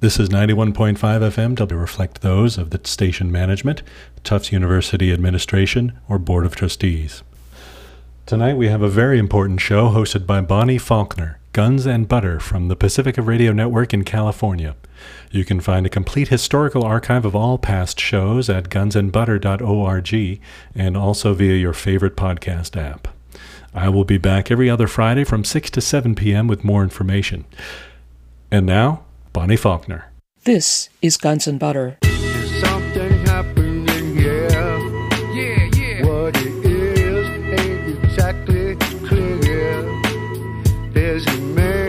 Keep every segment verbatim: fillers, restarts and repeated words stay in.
This is ninety-one point five F M to reflect those of the station management, Tufts University Administration, or Board of Trustees. Tonight we have a very important show hosted by Bonnie Faulkner, Guns and Butter from the Pacifica Radio Network in California. You can find a complete historical archive of all past shows at guns and butter dot org and also via your favorite podcast app. I will be back every other Friday from six to seven p.m. with more information. And now, Bonnie Faulkner. This is Guns and Butter. There's something happening here. Yeah, yeah. What it is ain't exactly clear. There's a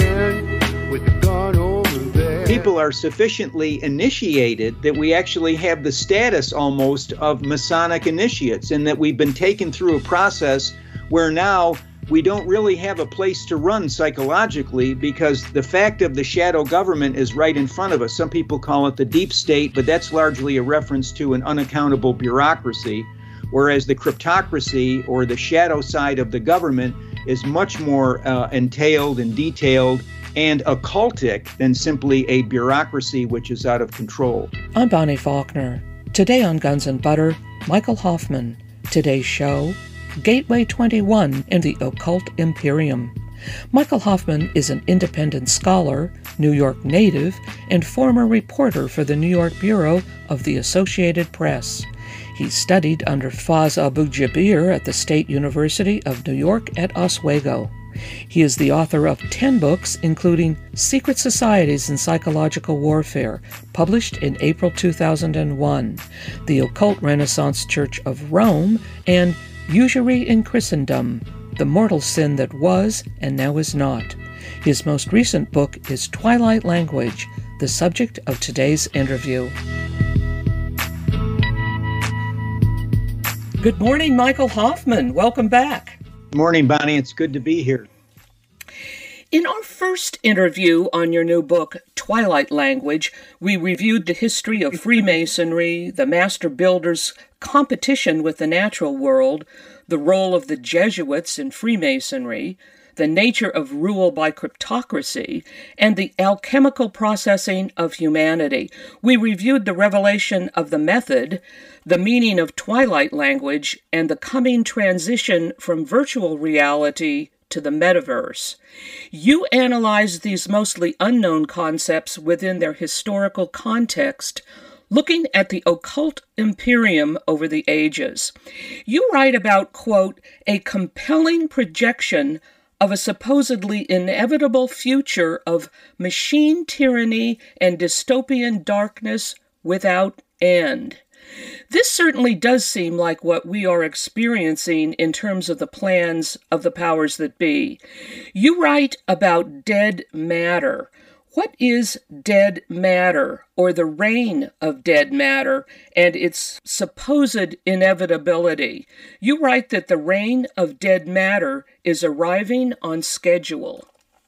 man with a gun over there. People are sufficiently initiated that we actually have the status almost of Masonic initiates, and that we've been taken through a process where now we don't really have a place to run psychologically, because the fact of the shadow government is right in front of us. Some people call it the deep state, but that's largely a reference to an unaccountable bureaucracy, whereas the cryptocracy, or the shadow side of the government, is much more uh, entailed and detailed and occultic than simply a bureaucracy which is out of control. I'm Bonnie Faulkner. Today on Guns and Butter, Michael Hoffman. Today's show, Gateway twenty-one and the Occult Imperium. Michael Hoffman is an independent scholar, New York native, and former reporter for the New York Bureau of the Associated Press. He studied under Faz Abu Jabir at the State University of New York at Oswego. He is the author of ten books, including Secret Societies in Psychological Warfare, published in April two thousand one, The Occult Renaissance Church of Rome, and Usury in Christendom, The Mortal Sin That Was and Now Is Not. His most recent book is Twilight Language, the subject of today's interview. Good morning, Michael Hoffman. Welcome back. Morning, Bonnie. It's good to be here. In our first interview on your new book, Twilight Language, we reviewed the history of Freemasonry, the Master Builders' competition with the natural world, the role of the Jesuits in Freemasonry, the nature of rule by cryptocracy, and the alchemical processing of humanity. We reviewed the revelation of the method, the meaning of Twilight Language, and the coming transition from virtual reality to the metaverse. You analyze these mostly unknown concepts within their historical context, looking at the occult imperium over the ages. You write about, quote, a compelling projection of a supposedly inevitable future of machine tyranny and dystopian darkness without end. This certainly does seem like what we are experiencing in terms of the plans of the powers that be. You write about dead matter. What is dead matter, or the reign of dead matter, and its supposed inevitability? You write that the reign of dead matter is arriving on schedule.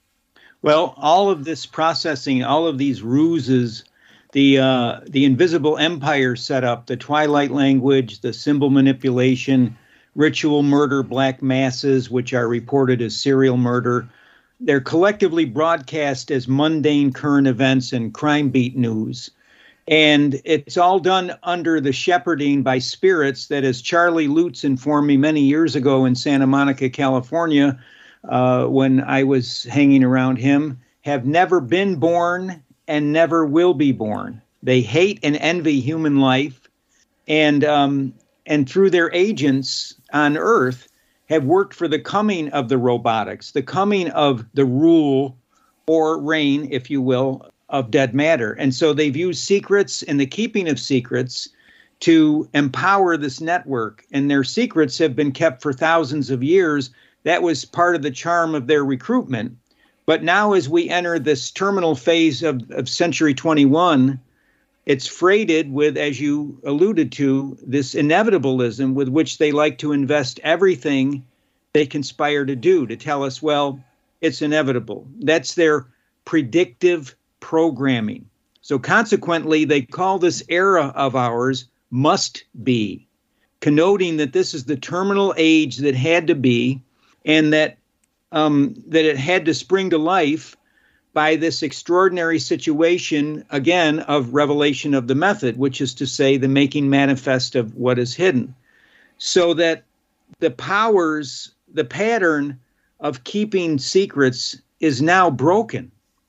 Well, all of this processing, all of these ruses, the uh, the invisible empire setup, the Twilight Language, the symbol manipulation, ritual murder, black masses, which are reported as serial murder, they're collectively broadcast as mundane current events and crime beat news. And it's all done under the shepherding by spirits that, as Charlie Lutz informed me many years ago in Santa Monica, California, uh, when I was hanging around him, have never been born and never will be born. They hate and envy human life, and um, and through their agents on Earth have worked for the coming of the robotics, the coming of the rule or reign, if you will, of dead matter. And so they've used secrets and the keeping of secrets to empower this network. And their secrets have been kept for thousands of years. That was part of the charm of their recruitment. But now as we enter this terminal phase of, of Century twenty-one, it's freighted with, as you alluded to, this inevitabilism with which they like to invest everything they conspire to do, to tell us, well, it's inevitable. That's their predictive programming. So consequently, they call this era of ours must be, connoting that this is the terminal age that had to be, and that um, that it had to spring to life by this extraordinary situation, again, of revelation of the method, which is to say the making manifest of what is hidden. So that the powers, the pattern of keeping secrets is now broken.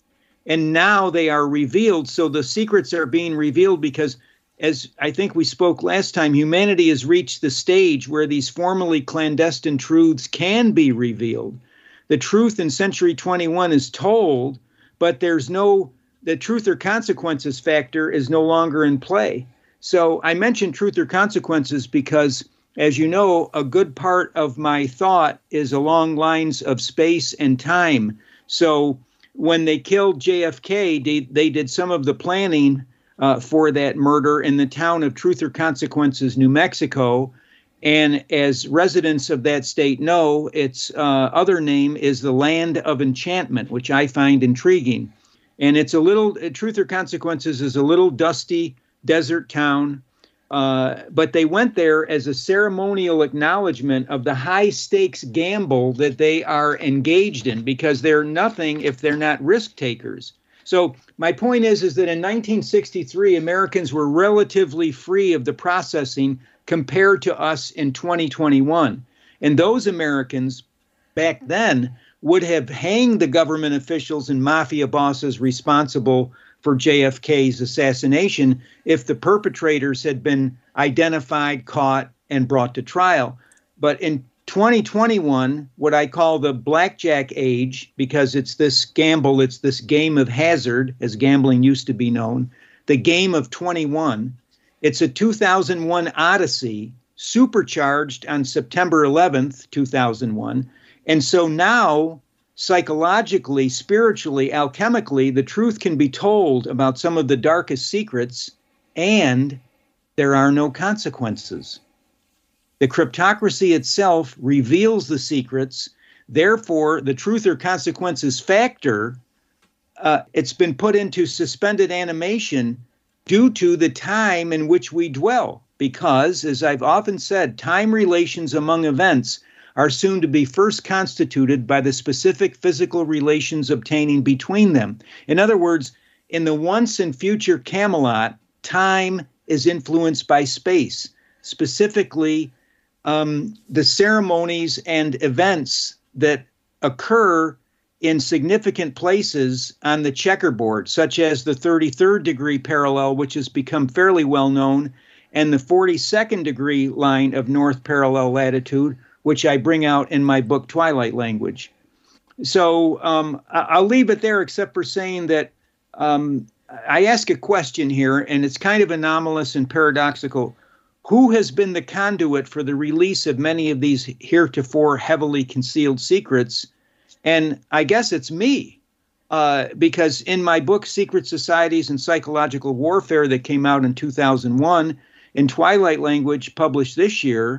And now they are revealed. So the secrets are being revealed because, as I think we spoke last time, humanity has reached the stage where these formerly clandestine truths can be revealed. The truth in Century twenty-one is told, but there's no, the truth or consequences factor is no longer in play. So I mentioned truth or consequences because, as you know, a good part of my thought is along lines of space and time. So when they killed J F K, they, they did some of the planning uh, for that murder in the town of Truth or Consequences, New Mexico. And as residents of that state know, its uh, other name is the Land of Enchantment, which I find intriguing. And it's a little, uh, Truth or Consequences is a little dusty desert town. Uh, but they went there as a ceremonial acknowledgement of the high stakes gamble that they are engaged in, because they're nothing if they're not risk takers. So my point is, is that in nineteen sixty-three, Americans were relatively free of the processing compared to us in twenty twenty-one. And those Americans back then would have hanged the government officials and mafia bosses responsible for J F K's assassination if the perpetrators had been identified, caught, and brought to trial. But in twenty twenty-one, what I call the blackjack age, because it's this gamble, it's this game of hazard, as gambling used to be known, the game of twenty-one, it's a two thousand one odyssey supercharged on September eleventh, two thousand one. And so now, psychologically, spiritually, alchemically, the truth can be told about some of the darkest secrets, and there are no consequences. The cryptocracy itself reveals the secrets. Therefore, the truth or consequences factor, uh, it's been put into suspended animation due to the time in which we dwell. Because, as I've often said, time relations among events are soon to be first constituted by the specific physical relations obtaining between them. In other words, in the once and future Camelot, time is influenced by space, specifically um, the ceremonies and events that occur in significant places on the checkerboard, such as the thirty-third degree parallel, which has become fairly well known, and the forty-second degree line of north parallel latitude, which I bring out in my book, Twilight Language. So um, I'll leave it there, except for saying that um, I ask a question here, and it's kind of anomalous and paradoxical. Who has been the conduit for the release of many of these heretofore heavily concealed secrets? And I guess it's me, uh, because in my book, Secret Societies and Psychological Warfare, that came out in two thousand one, in Twilight Language, published this year,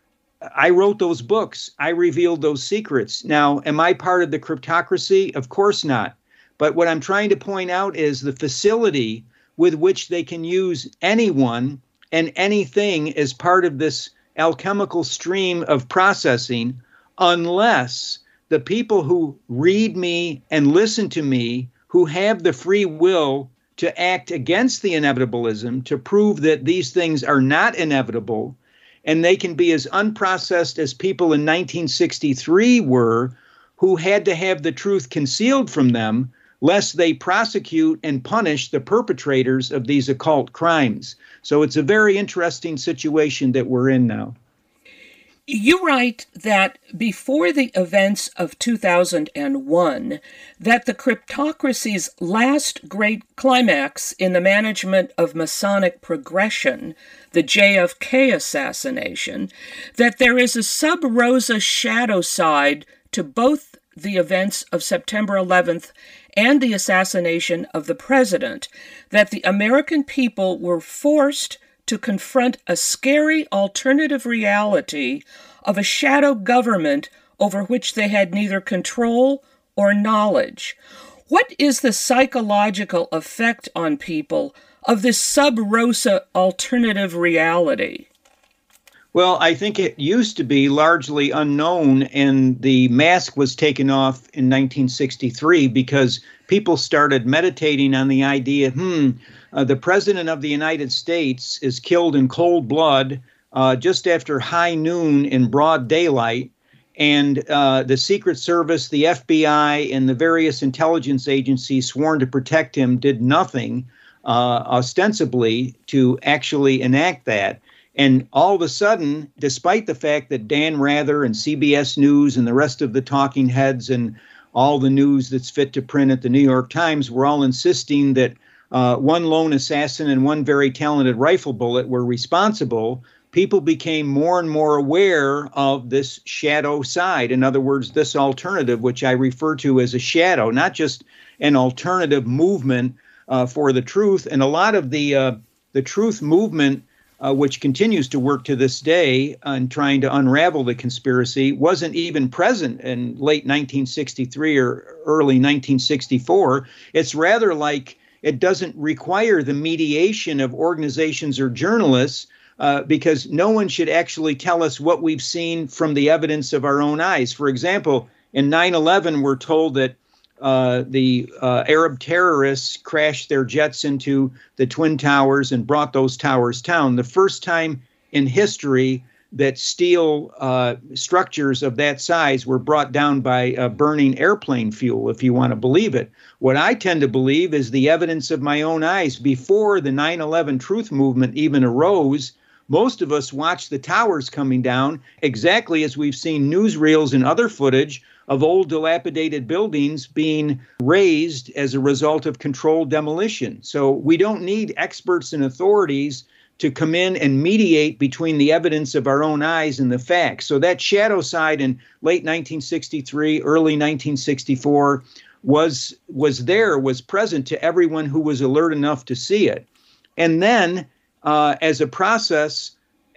I wrote those books. I revealed those secrets. Now, am I part of the cryptocracy? Of course not. But what I'm trying to point out is the facility with which they can use anyone and anything as part of this alchemical stream of processing, unless the people who read me and listen to me, who have the free will to act against the inevitabilism, to prove that these things are not inevitable, and they can be as unprocessed as people in nineteen sixty-three were, who had to have the truth concealed from them, lest they prosecute and punish the perpetrators of these occult crimes. So it's a very interesting situation that we're in now. You write that before the events of two thousand one, that the cryptocracy's last great climax in the management of Masonic progression, the J F K assassination, that there is a sub-rosa shadow side to both the events of September eleventh and the assassination of the president, that the American people were forced to confront a scary alternative reality of a shadow government over which they had neither control or knowledge. What is the psychological effect on people of this sub rosa alternative reality? Well, I think it used to be largely unknown, and the mask was taken off in nineteen sixty-three because people started meditating on the idea, hmm, uh, the President of the United States is killed in cold blood uh, just after high noon in broad daylight, and uh, the Secret Service, the F B I, and the various intelligence agencies sworn to protect him did nothing, uh, ostensibly, to actually enact that. And all of a sudden, despite the fact that Dan Rather and C B S News and the rest of the talking heads and all the news that's fit to print at the New York Times were all insisting that uh, one lone assassin and one very talented rifle bullet were responsible, people became more and more aware of this shadow side. In other words, this alternative, which I refer to as a shadow, not just an alternative movement uh, for the truth. And a lot of the uh, the truth movement, Uh, which continues to work to this day on trying to unravel the conspiracy, wasn't even present in late nineteen sixty-three or early nineteen sixty-four. It's rather like it doesn't require the mediation of organizations or journalists uh, because no one should actually tell us what we've seen from the evidence of our own eyes. For example, in nine eleven, we're told that Uh, the uh, Arab terrorists crashed their jets into the Twin Towers and brought those towers down. The first time in history that steel uh, structures of that size were brought down by uh, burning airplane fuel, if you want to believe it. What I tend to believe is the evidence of my own eyes. Before the nine eleven truth movement even arose, most of us watched the towers coming down exactly as we've seen newsreels and other footage of old dilapidated buildings being razed as a result of controlled demolition. So we don't need experts and authorities to come in and mediate between the evidence of our own eyes and the facts. So that shadow side in late nineteen sixty-three, early nineteen sixty-four was, was there, was present to everyone who was alert enough to see it. And then uh, as a process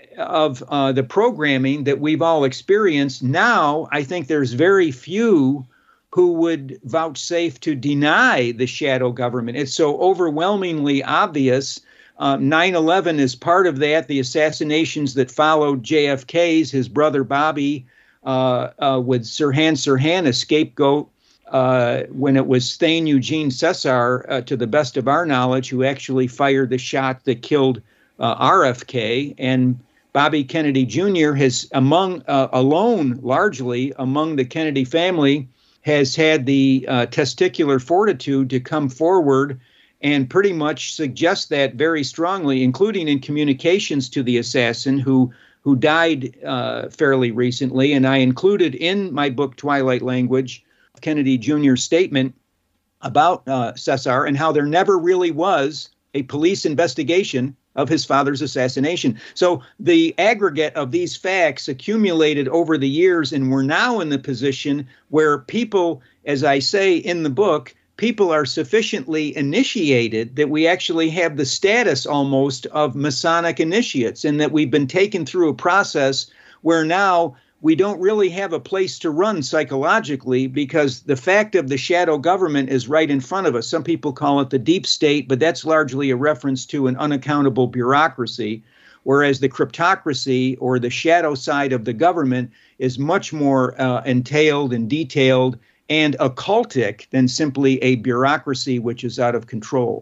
of uh, the programming that we've all experienced, now I think there's very few who would vouchsafe to deny the shadow government. It's so overwhelmingly obvious. Uh, nine eleven is part of that. The assassinations that followed J F K's, his brother Bobby, uh, uh, with Sirhan Sirhan, a scapegoat, uh, when it was Thane Eugene Cesar, uh, to the best of our knowledge, who actually fired the shot that killed uh, R F K. And Bobby Kennedy Junior has, among uh, alone, largely among the Kennedy family, has had the uh, testicular fortitude to come forward and pretty much suggest that very strongly, including in communications to the assassin who who died uh, fairly recently. And I included in my book, Twilight Language, Kennedy Junior's statement about uh, Cesar and how there never really was a police investigation of his father's assassination. So the aggregate of these facts accumulated over the years, and we're now in the position where people, as I say in the book, people are sufficiently initiated that we actually have the status almost of Masonic initiates, and that we've been taken through a process where now we don't really have a place to run psychologically, because the fact of the shadow government is right in front of us. Some people call it the deep state, but that's largely a reference to an unaccountable bureaucracy, whereas the cryptocracy, or the shadow side of the government, is much more uh, entailed and detailed and occultic than simply a bureaucracy which is out of control.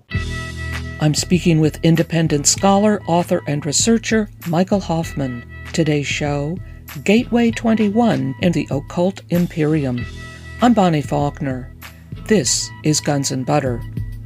I'm speaking with independent scholar, author, and researcher Michael Hoffman. Today's show, Gateway twenty-one in the Occult Imperium. I'm Bonnie Faulkner. This is Guns and Butter.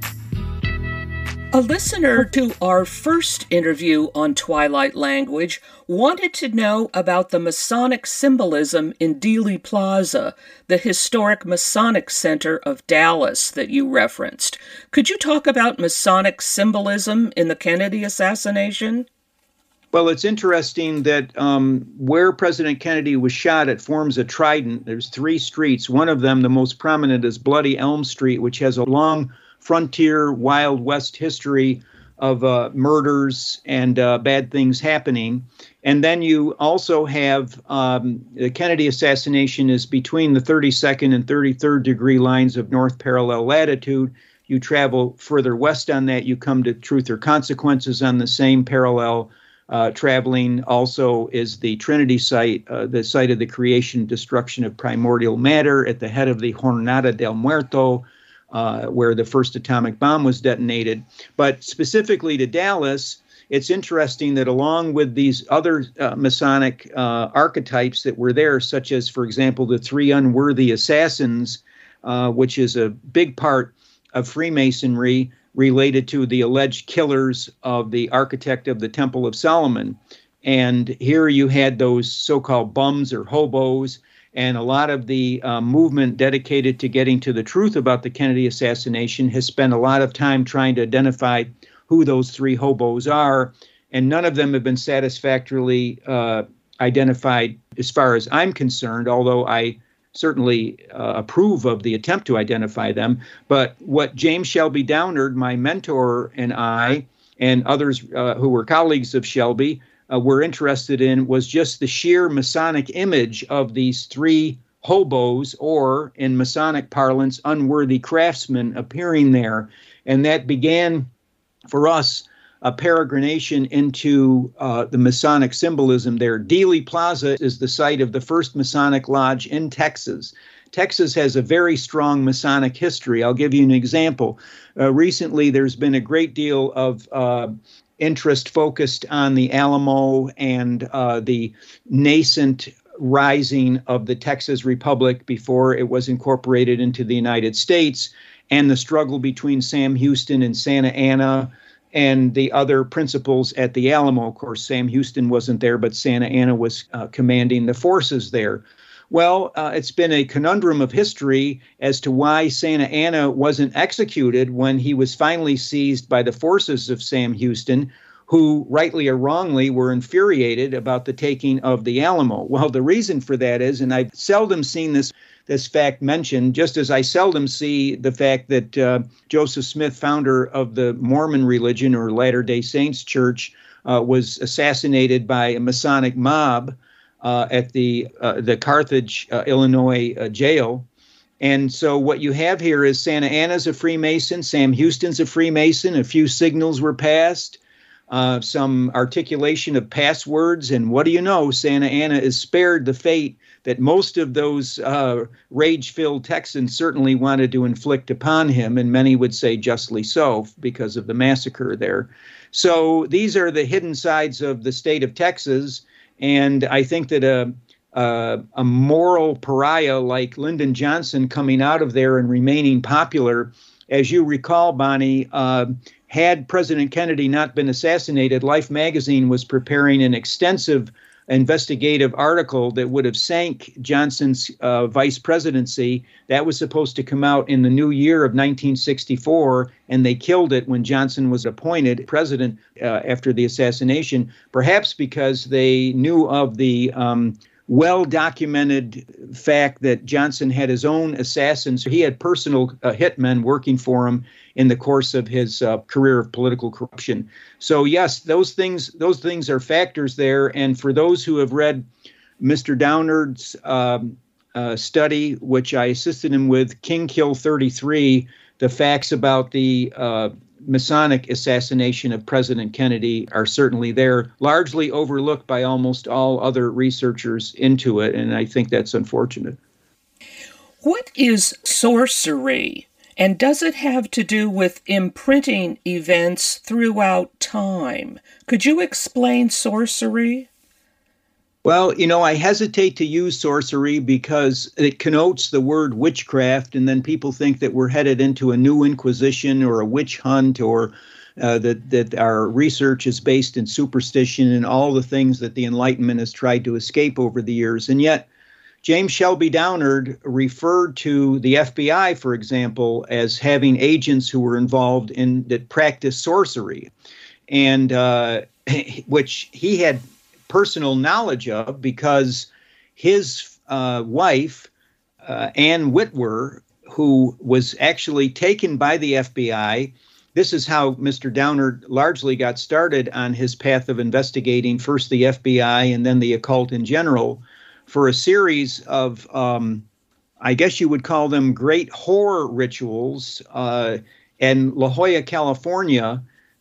A listener to our first interview on Twilight Language wanted to know about the Masonic symbolism in Dealey Plaza, the historic Masonic Center of Dallas that you referenced. Could you talk about Masonic symbolism in the Kennedy assassination? Well, it's interesting that um, where President Kennedy was shot, it forms a trident. There's three streets. One of them, the most prominent, is Bloody Elm Street, which has a long frontier Wild West history of uh, murders and uh, bad things happening. And then you also have um, the Kennedy assassination is between the thirty-second and thirty-third degree lines of north parallel latitude. You travel further west on that, you come to Truth or Consequences on the same parallel Uh, traveling also is the Trinity site, uh, the site of the creation and destruction of primordial matter at the head of the Jornada del Muerto, uh, where the first atomic bomb was detonated. But specifically to Dallas, it's interesting that along with these other uh, Masonic uh, archetypes that were there, such as, for example, the three unworthy assassins, uh, which is a big part of Freemasonry, related to the alleged killers of the architect of the Temple of Solomon. And here you had those so-called bums or hobos, and a lot of the uh, movement dedicated to getting to the truth about the Kennedy assassination has spent a lot of time trying to identify who those three hobos are, and none of them have been satisfactorily uh, identified as far as I'm concerned, although I certainly uh, approve of the attempt to identify them. But what James Shelby Downard, my mentor, and I, and others uh, who were colleagues of Shelby, uh, were interested in was just the sheer Masonic image of these three hobos, or in Masonic parlance, unworthy craftsmen, appearing there. And that began, for us, a peregrination into uh, the Masonic symbolism there. Dealey Plaza is the site of the first Masonic lodge in Texas. Texas has a very strong Masonic history. I'll give you an example. Uh, recently, there's been a great deal of uh, interest focused on the Alamo and uh, the nascent rising of the Texas Republic before it was incorporated into the United States, and the struggle between Sam Houston and Santa Anna, and the other principals at the Alamo. Of course, Sam Houston wasn't there, but Santa Anna was uh, commanding the forces there. Well, uh, it's been a conundrum of history as to why Santa Anna wasn't executed when he was finally seized by the forces of Sam Houston, who rightly or wrongly were infuriated about the taking of the Alamo. Well, the reason for that is, and I've seldom seen this this fact mentioned, just as I seldom see the fact that uh, Joseph Smith, founder of the Mormon religion or Latter-day Saints Church, uh, was assassinated by a Masonic mob uh, at the uh, the Carthage, uh, Illinois uh, jail. And so what you have here is Santa Anna's a Freemason, Sam Houston's a Freemason, a few signals were passed, uh, some articulation of passwords, and what do you know, Santa Anna is spared the fate that most of those uh, rage-filled Texans certainly wanted to inflict upon him, and many would say justly so because of the massacre there. So these are the hidden sides of the state of Texas, and I think that a, a, a moral pariah like Lyndon Johnson coming out of there and remaining popular, as you recall, Bonnie, uh, had President Kennedy not been assassinated, Life magazine was preparing an extensive investigative article that would have sank Johnson's uh, vice presidency. That was supposed to come out in the new year of nineteen sixty-four, and they killed it when Johnson was appointed president uh, after the assassination, perhaps because they knew of the um, well-documented fact that Johnson had his own assassins. He had personal uh, hitmen working for him in the course of his uh, career of political corruption. So yes, those things those things are factors there. And for those who have read Mister Downard's um, uh, study, which I assisted him with, King Kill thirty-three, the facts about the uh, Masonic assassination of President Kennedy are certainly there, largely overlooked by almost all other researchers into it, and I think that's unfortunate. What is sorcery, and does it have to do with imprinting events throughout time? Could you explain sorcery? Well, you know, I hesitate to use sorcery because it connotes the word witchcraft, and then people think that we're headed into a new inquisition or a witch hunt, or uh, that, that our research is based in superstition and all the things that the Enlightenment has tried to escape over the years. And yet, James Shelby Downard referred to the F B I, for example, as having agents who were involved in that practiced sorcery, and uh, which he had personal knowledge of because his uh, wife, uh, Ann Witwer, who was actually taken by the F B I. This is how Mister Downard largely got started on his path of investigating first the F B I and then the occult in general, for a series of, um, I guess you would call them great horror rituals uh, in La Jolla, California.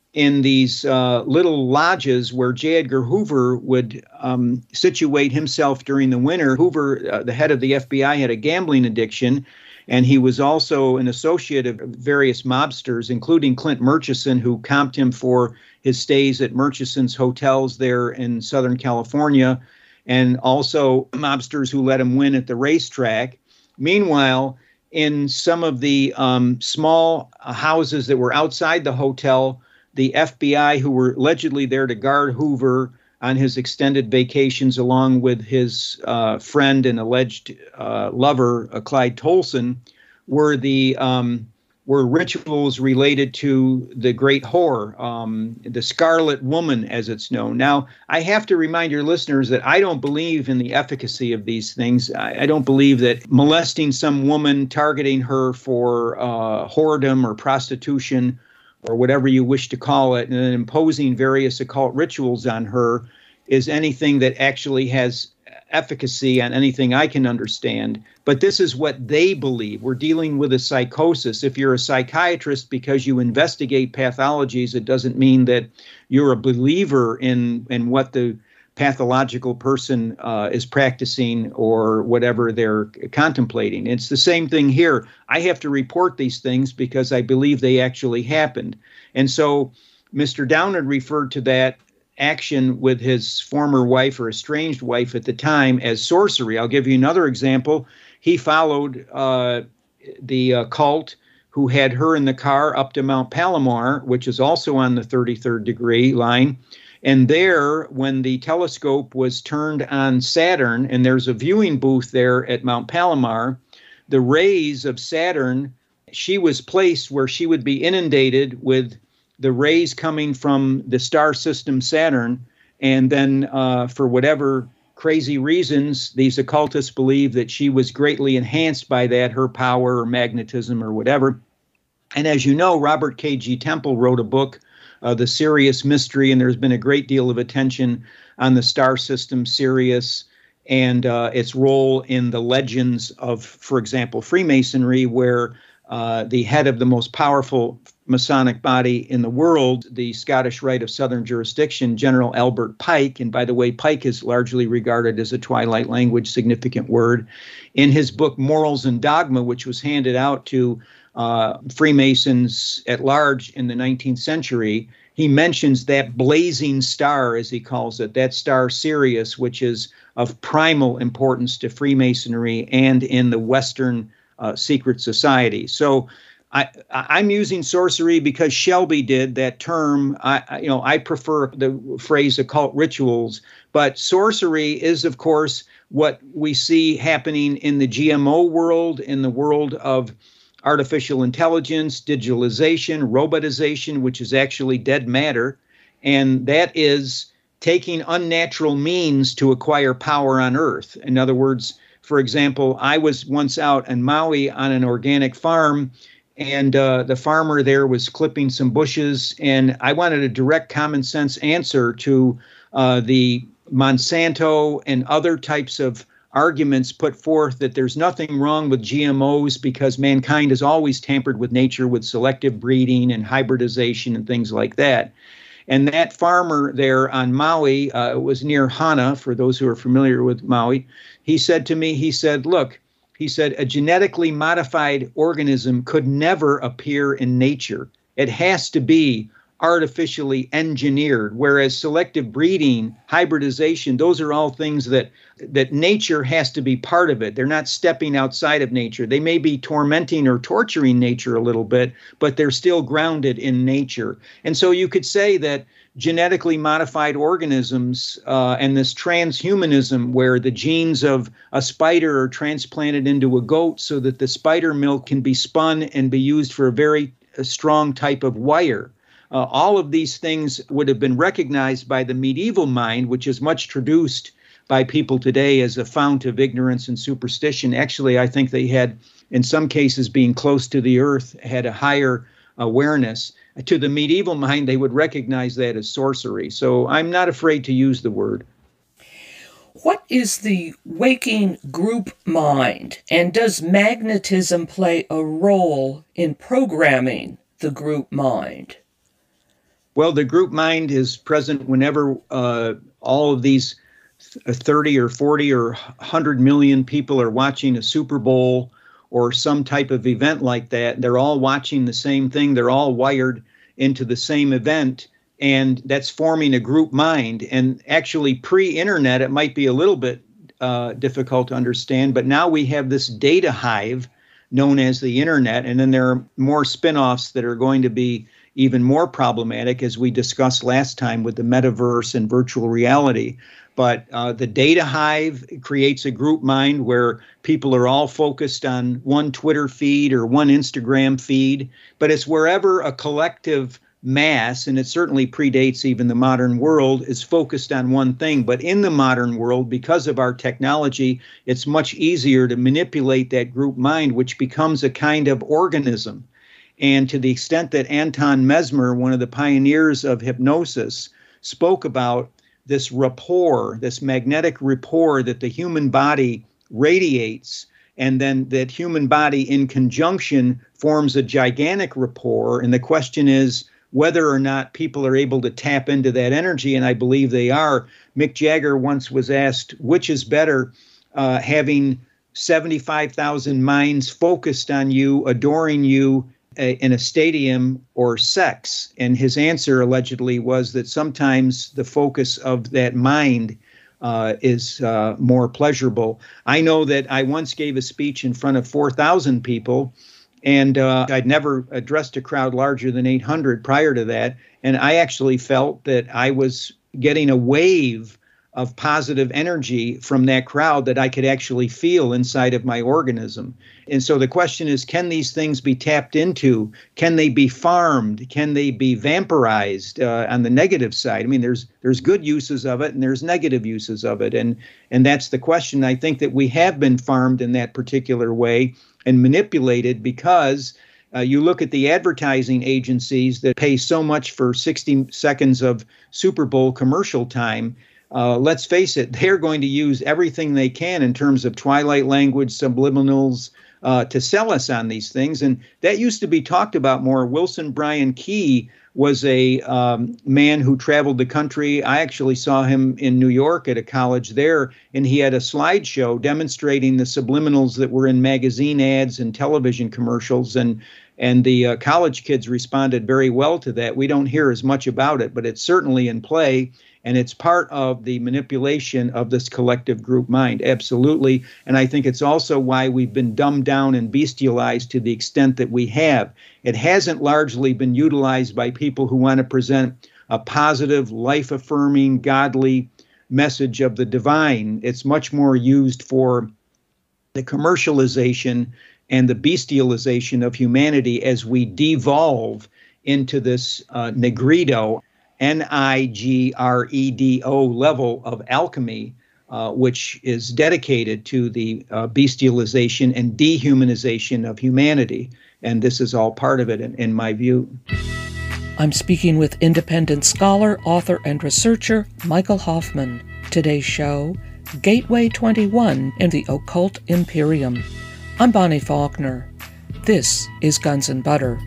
in these uh, little lodges where J. Edgar Hoover would um, situate himself during the winter. Hoover, uh, the head of the F B I, had a gambling addiction, and he was also an associate of various mobsters, including Clint Murchison, who comped him for his stays at Murchison's hotels there in Southern California, and also mobsters who let him win at the racetrack. Meanwhile, in some of the um, small houses that were outside the hotel, the F B I, who were allegedly there to guard Hoover on his extended vacations, along with his uh, friend and alleged uh, lover, uh, Clyde Tolson, were the um, were rituals related to the Great Whore, um, the Scarlet Woman, as it's known. Now, I have to remind your listeners that I don't believe in the efficacy of these things. I, I don't believe that molesting some woman, targeting her for uh, whoredom or prostitution, or whatever you wish to call it, and then imposing various occult rituals on her is anything that actually has efficacy on anything I can understand. But this is what they believe. We're dealing with a psychosis. If you're a psychiatrist because you investigate pathologies, it doesn't mean that you're a believer in, in what the pathological person uh, is practicing or whatever they're contemplating. It's the same thing here. I have to report these things because I believe they actually happened. And so Mister Downard referred to that action with his former wife or estranged wife at the time as sorcery. I'll give you another example. He followed uh, the uh, cult who had her in the car up to Mount Palomar, which is also on the thirty-third degree line. And there, when the telescope was turned on Saturn, and there's a viewing booth there at Mount Palomar, the rays of Saturn, she was placed where she would be inundated with the rays coming from the star system Saturn. And then uh, for whatever crazy reasons, these occultists believe that she was greatly enhanced by that, her power or magnetism or whatever. And as you know, Robert K G Temple wrote a book, Uh, the Sirius Mystery, and there's been a great deal of attention on the star system Sirius and uh, its role in the legends of, for example, Freemasonry, where uh, the head of the most powerful Masonic body in the world, the Scottish Rite of Southern Jurisdiction, General Albert Pike, and by the way, Pike is largely regarded as a Twilight language significant word, in his book Morals and Dogma, which was handed out to Uh, Freemasons at large in the nineteenth century, he mentions that blazing star, as he calls it, that star Sirius, which is of primal importance to Freemasonry and in the Western uh, secret society. So I, I'm using sorcery because Shelby did that term. I, I, you know, I prefer the phrase occult rituals, but sorcery is, of course, what we see happening in the G M O world, in the world of artificial intelligence, digitalization, robotization, which is actually dead matter. And that is taking unnatural means to acquire power on Earth. In other words, for example, I was once out in Maui on an organic farm, and uh, the farmer there was clipping some bushes, and I wanted a direct common sense answer to uh, the Monsanto and other types of arguments put forth that there's nothing wrong with G M Os because mankind has always tampered with nature with selective breeding and hybridization and things like that. And that farmer there on Maui, uh, it was near Hana, for those who are familiar with Maui, he said to me, he said, look, he said, a genetically modified organism could never appear in nature. It has to be artificially engineered, whereas selective breeding, hybridization, those are all things that that nature has to be part of it. They're not stepping outside of nature. They may be tormenting or torturing nature a little bit, but they're still grounded in nature. And so you could say that genetically modified organisms uh, and this transhumanism, where the genes of a spider are transplanted into a goat so that the spider milk can be spun and be used for a very a strong type of wire. Uh, all of these things would have been recognized by the medieval mind, which is much traduced by people today as a fount of ignorance and superstition. Actually, I think they had, in some cases, being close to the earth, had a higher awareness. To the medieval mind, they would recognize that as sorcery. So I'm not afraid to use the word. What is the waking group mind, and does magnetism play a role in programming the group mind? Well, the group mind is present whenever uh, all of these thirty or forty or one hundred million people are watching a Super Bowl or some type of event like that. They're all watching the same thing. They're all wired into the same event, and that's forming a group mind. And actually, pre-internet, it might be a little bit uh, difficult to understand, but now we have this data hive known as the internet, and then there are more spin-offs that are going to be even more problematic, as we discussed last time with the metaverse and virtual reality. But uh, the data hive creates a group mind where people are all focused on one Twitter feed or one Instagram feed, but it's wherever a collective mass, and it certainly predates even the modern world, is focused on one thing. But in the modern world, because of our technology, it's much easier to manipulate that group mind, which becomes a kind of organism. And to the extent that Anton Mesmer, one of the pioneers of hypnosis, spoke about this rapport, this magnetic rapport that the human body radiates, and then that human body in conjunction forms a gigantic rapport. And the question is whether or not people are able to tap into that energy, and I believe they are. Mick Jagger once was asked, which is better, uh, having seventy-five thousand minds focused on you, adoring you, in a stadium, or sex? And his answer allegedly was that sometimes the focus of that mind uh, is uh, more pleasurable. I know that I once gave a speech in front of four thousand people, and uh, I'd never addressed a crowd larger than eight hundred prior to that. And I actually felt that I was getting a wave of positive energy from that crowd that I could actually feel inside of my organism. And so the question is, can these things be tapped into? Can they be farmed? Can they be vampirized uh, on the negative side? I mean, there's there's good uses of it and there's negative uses of it. And, and that's the question. I think that we have been farmed in that particular way and manipulated, because uh, you look at the advertising agencies that pay so much for sixty seconds of Super Bowl commercial time. Uh, let's face it, they're going to use everything they can in terms of twilight language, subliminals, uh, to sell us on these things. And that used to be talked about more. Wilson Bryan Key was a um, man who traveled the country. I actually saw him in New York at a college there, and he had a slideshow demonstrating the subliminals that were in magazine ads and television commercials. And And the uh, college kids responded very well to that. We don't hear as much about it, but it's certainly in play. And it's part of the manipulation of this collective group mind. Absolutely. And I think it's also why we've been dumbed down and bestialized to the extent that we have. It hasn't largely been utilized by people who want to present a positive, life-affirming, godly message of the divine. It's much more used for the commercialization and the bestialization of humanity as we devolve into this uh, Negrito, N I G R E D O level of alchemy, uh, which is dedicated to the uh, bestialization and dehumanization of humanity. And this is all part of it, in, in my view. I'm speaking with independent scholar, author, and researcher Michael Hoffman. Today's show, Gateway twenty-one in the Occult Imperium. I'm Bonnie Faulkner. This is Guns and Butter.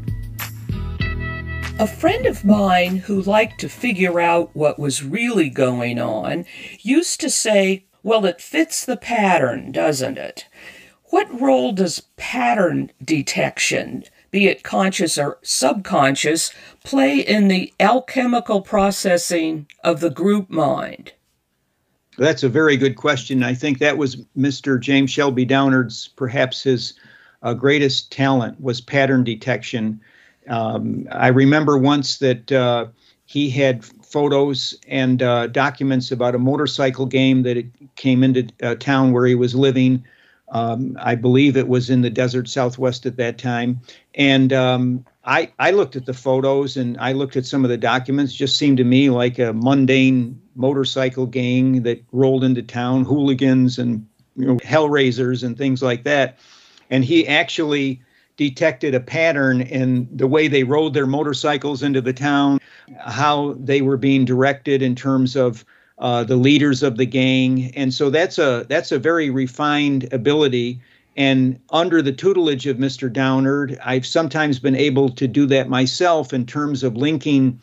A friend of mine who liked to figure out what was really going on used to say, well, it fits the pattern, doesn't it? What role does pattern detection, be it conscious or subconscious, play in the alchemical processing of the group mind? That's a very good question. I think that was Mister James Shelby Downard's, perhaps his uh, greatest talent, was pattern detection. Um, I remember once that uh, he had photos and uh, documents about a motorcycle game that it came into uh, town where he was living. Um, I believe it was in the desert Southwest at that time. And um, I, I looked at the photos and I looked at some of the documents. It just seemed to me like a mundane motorcycle gang that rolled into town, hooligans and, you know, hellraisers and things like that. And he actually detected a pattern in the way they rode their motorcycles into the town, how they were being directed in terms of uh, the leaders of the gang. And so that's a that's a very refined ability. And under the tutelage of Mister Downard, I've sometimes been able to do that myself in terms of linking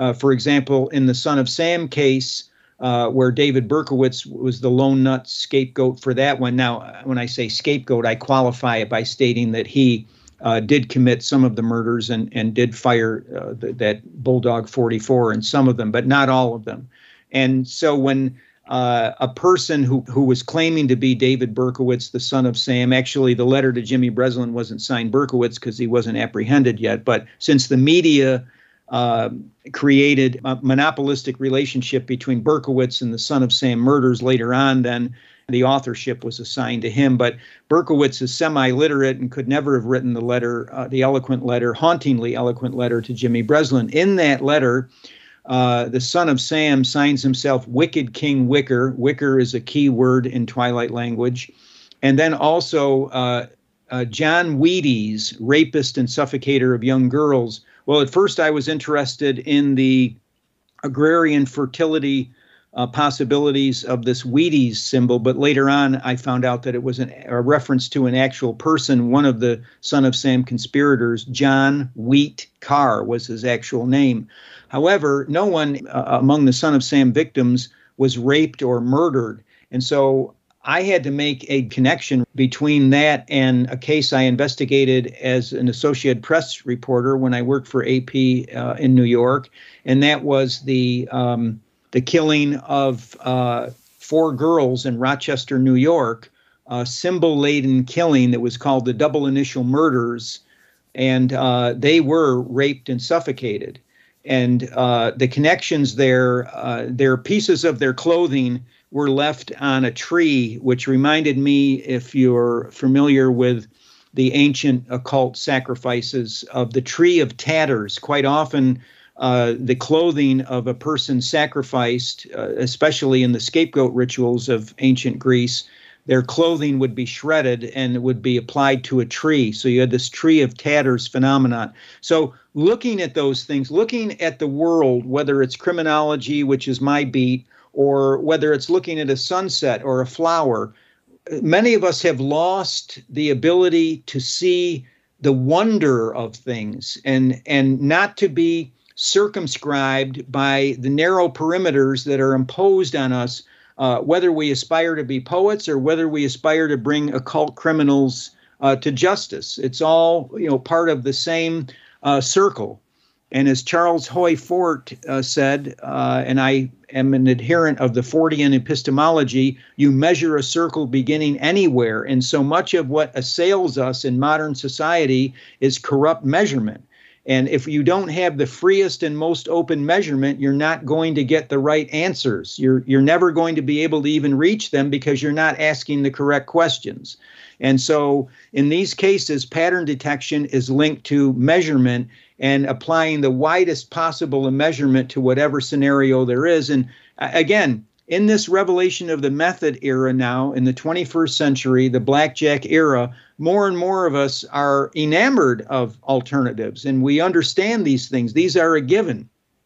Uh, for example, in the Son of Sam case, uh, where David Berkowitz was the lone nut scapegoat for that one. Now, when I say scapegoat, I qualify it by stating that he uh, did commit some of the murders and, and did fire uh, the, that Bulldog forty-four in some of them, but not all of them. And so when uh, a person who, who was claiming to be David Berkowitz, the son of Sam, actually the letter to Jimmy Breslin wasn't signed Berkowitz because he wasn't apprehended yet. But since the media uh, created a monopolistic relationship between Berkowitz and the son of Sam murders later on, then the authorship was assigned to him. But Berkowitz is semi-literate and could never have written the letter, uh, the eloquent letter, hauntingly eloquent letter to Jimmy Breslin. In that letter, uh, the son of Sam signs himself Wicked King Wicker. Wicker is a key word in Twilight language. And then also uh, uh, John Wheaties, rapist and suffocator of young girls. Well, at first I was interested in the agrarian fertility Uh, possibilities of this Wheaties symbol, but later on I found out that it was an, a reference to an actual person. One of the Son of Sam conspirators, John Wheat Carr, was his actual name. However, no one uh, among the Son of Sam victims was raped or murdered. And so I had to make a connection between that and a case I investigated as an Associated Press reporter when I worked for A P uh, in New York, and that was the um, the killing of uh, four girls in Rochester, New York, a symbol-laden killing that was called the double initial murders, and uh, they were raped and suffocated. And uh, the connections there, uh, their pieces of their clothing were left on a tree, which reminded me, if you're familiar with the ancient occult sacrifices, of the Tree of Tatters. Quite often, Uh, the clothing of a person sacrificed, uh, especially in the scapegoat rituals of ancient Greece, their clothing would be shredded and it would be applied to a tree. So you had this Tree of Tatters phenomenon. So looking at those things, looking at the world, whether it's criminology, which is my beat, or whether it's looking at a sunset or a flower, many of us have lost the ability to see the wonder of things and, and not to be circumscribed by the narrow perimeters that are imposed on us, uh, whether we aspire to be poets or whether we aspire to bring occult criminals uh, to justice. It's all, you know, part of the same uh, circle. And as Charles Hoy Fort uh, said, uh, and I am an adherent of the Fortean epistemology, you measure a circle beginning anywhere. And so much of what assails us in modern society is corrupt measurement. And if you don't have the freest and most open measurement, you're not going to get the right answers. You're, you're never going to be able to even reach them because you're not asking the correct questions. And so in these cases, pattern detection is linked to measurement and applying the widest possible measurement to whatever scenario there is. And again, in this revelation of the method era now, in the twenty-first century, the blackjack era, more and more of us are enamored of alternatives, and we understand these things. These are a given.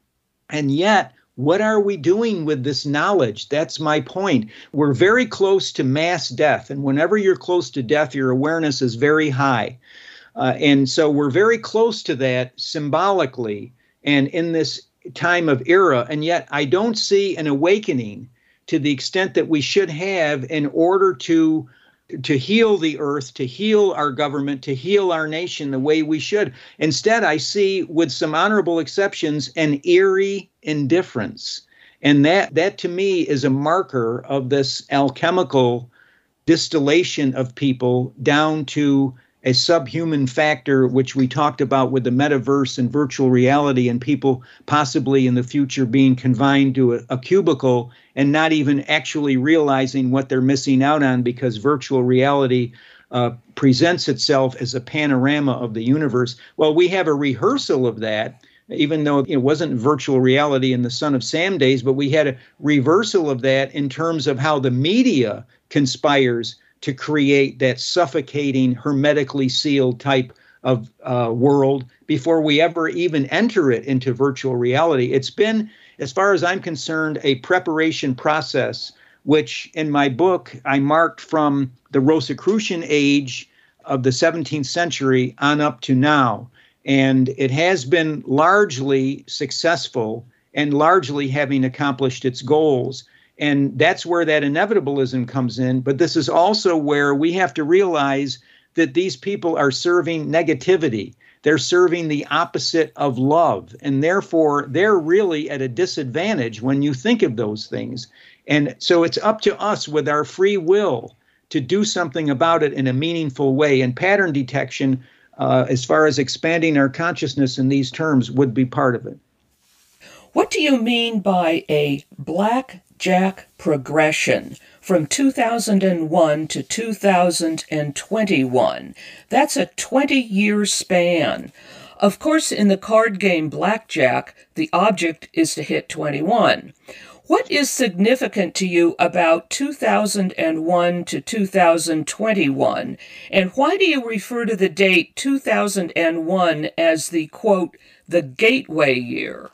And yet, what are we doing with this knowledge? That's my point. We're very close to mass death, and whenever you're close to death, your awareness is very high. Uh, and so we're very close to that symbolically and in this time of era, and yet I don't see an awakening to the extent that we should have in order to to heal the earth, to heal our government, to heal our nation the way we should. Instead, I see, with some honorable exceptions, an eerie indifference. And that, that to me is a marker of this alchemical distillation of people down to a subhuman factor, which we talked about with the metaverse and virtual reality, and people possibly in the future being confined to a, a cubicle and not even actually realizing what they're missing out on, because virtual reality uh, presents itself as a panorama of the universe. Well, we have a rehearsal of that, even though it wasn't virtual reality in the Son of Sam days, but we had a reversal of that in terms of how the media conspires to create that suffocating, hermetically sealed type of uh, world before we ever even enter it into virtual reality. It's been, as far as I'm concerned, a preparation process, which in my book, I marked from the Rosicrucian age of the seventeenth century on up to now. And it has been largely successful and largely having accomplished its goals. And that's where that inevitablism comes in. But this is also where we have to realize that these people are serving negativity. They're serving the opposite of love. And therefore, they're really at a disadvantage when you think of those things. And so it's up to us with our free will to do something about it in a meaningful way. And pattern detection, uh, as far as expanding our consciousness in these terms, would be part of it. What do you mean by a blackjack progression from two thousand one to two thousand twenty-one? That's a twenty-year span. Of course, in the card game blackjack, the object is to hit twenty-one. What is significant to you about two thousand one to two thousand twenty-one, and why do you refer to the date two thousand one as the, quote, the gateway year?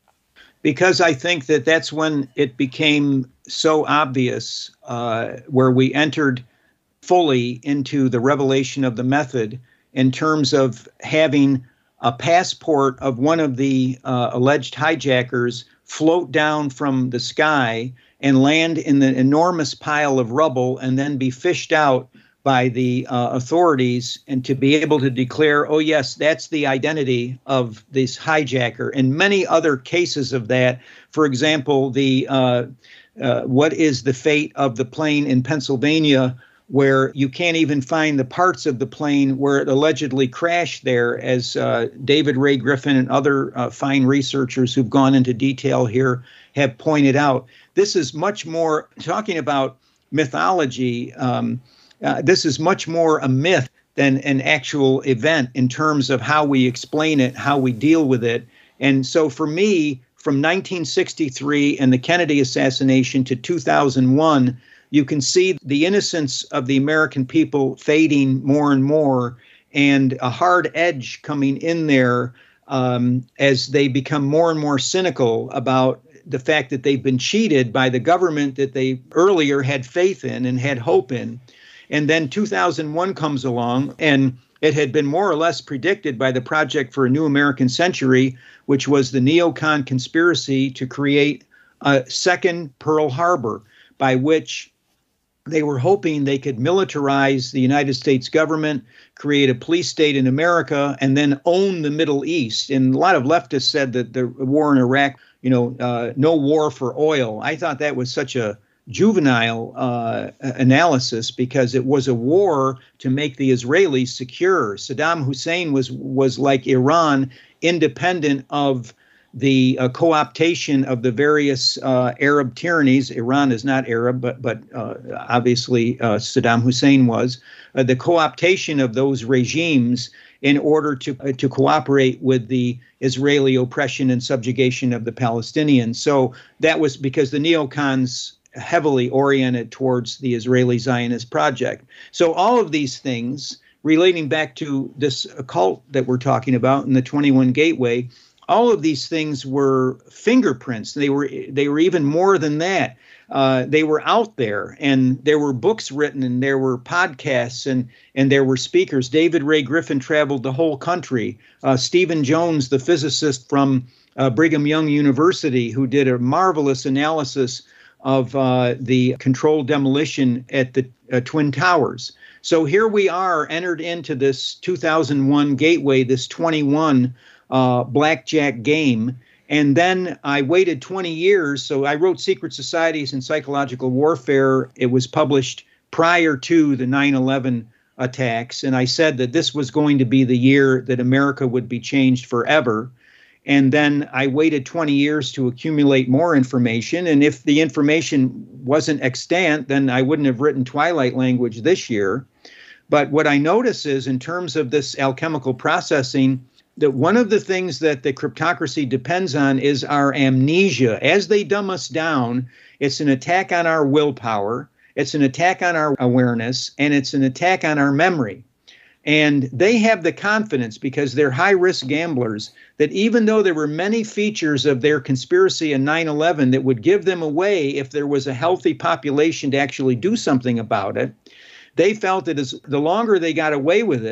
Because I think that that's when it became so obvious, uh, where we entered fully into the revelation of the method in terms of having a passport of one of the uh, alleged hijackers float down from the sky and land in the enormous pile of rubble and then be fished out by the uh, authorities, and to be able to declare, oh, yes, that's the identity of this hijacker. And many other cases of that. For example, the uh, uh, what is the fate of the plane in Pennsylvania, where you can't even find the parts of the plane where it allegedly crashed there, as uh, David Ray Griffin and other uh, fine researchers who've gone into detail here have pointed out. This is much more, talking about mythology, um, uh, this is much more a myth than an actual event in terms of how we explain it, how we deal with it. And so for me, from nineteen sixty-three and the Kennedy assassination to two thousand one, you can see the innocence of the American people fading more and more, and a hard edge coming in there um, as they become more and more cynical about the fact that they've been cheated by the government that they earlier had faith in and had hope in. And then two thousand one comes along, and it had been more or less predicted by the Project for a New American Century, which was the neocon conspiracy to create a second Pearl Harbor, by which they were hoping they could militarize the United States government, create a police state in America, and then own the Middle East. And a lot of leftists said that the war in Iraq, you know, uh, no war for oil. I thought that was such a juvenile uh, analysis, because it was a war to make the Israelis secure. Saddam Hussein was was like Iran, independent of the uh, co-optation of the various uh, Arab tyrannies. Iran is not Arab, but but uh, obviously uh, Saddam Hussein was. Uh, the co-optation of those regimes in order to uh, to cooperate with the Israeli oppression and subjugation of the Palestinians. So that was because the neocons heavily oriented towards the Israeli Zionist project. So all of these things relating back to this occult that we're talking about in the twenty-one Gateway, all of these things were fingerprints. They were they were even more than that. Uh, they were out there, and there were books written, and there were podcasts, and and there were speakers. David Ray Griffin traveled the whole country. Uh, Stephen Jones, the physicist from uh, Brigham Young University, who did a marvelous analysis of uh, the controlled demolition at the uh, Twin Towers. So here we are, entered into this two thousand one Gateway, this twenty-one uh, blackjack game. And then I waited twenty years. So I wrote Secret Societies and Psychological Warfare. It was published prior to the nine eleven attacks. And I said that this was going to be the year that America would be changed forever. And then I waited twenty years to accumulate more information. And if the information wasn't extant, then I wouldn't have written Twilight Language this year. But what I notice is, in terms of this alchemical processing, that one of the things that the cryptocracy depends on is our amnesia. As they dumb us down, it's an attack on our willpower, it's an attack on our awareness, and it's an attack on our memory. And they have the confidence, because they're high-risk gamblers, that even though there were many features of their conspiracy in nine eleven that would give them away if there was a healthy population to actually do something about it, they felt that as the longer they got away with it,